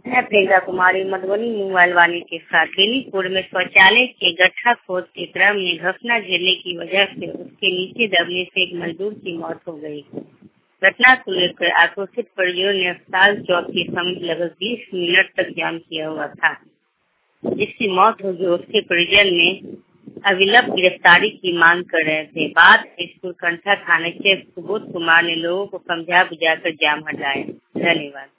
मैं प्रियंका कुमारी मधुबनी मोबाइल वाले के साथ बेनीपुर में शौचालय के गड्ढा खोद के क्रम में घटना गिरने की वजह से उसके नीचे दबने से एक मजदूर की मौत हो गई। घटना को लेकर आक्रोशित परिजनों ने अस्पताल चौक के समीप लगभग 20 मिनट तक जाम किया हुआ था। जिसकी मौत हो गई, उसके परिजन ने अविलंब गिरफ्तारी की मांग कर रहे थे। बाद स्कूल कंठा थाने के सुबोध कुमार ने लोगों को समझा बुझाकर जाम हटाया। धन्यवाद।